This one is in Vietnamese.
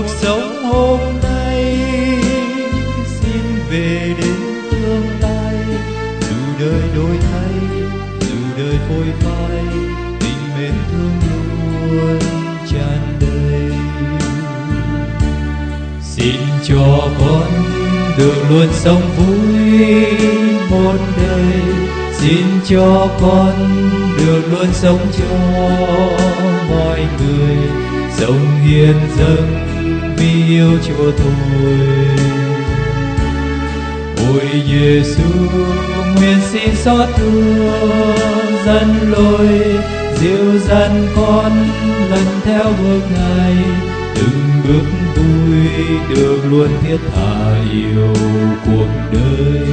cuộc sống hôm nay, xin về đến tương lai. Dù đời đổi thay, dù đời phôi phai, tình mến thương luôn tràn đầy. Xin cho con được luôn sống vui một đời, xin cho con được luôn sống cho mọi người, sống hiến dâng vì yêu Chúa thôi. Ôi Giêsu, nguyện xin xót thương dẫn lối, dìu dắt con lần theo bước Ngài, từng bước vui được luôn thiết tha yêu cuộc đời.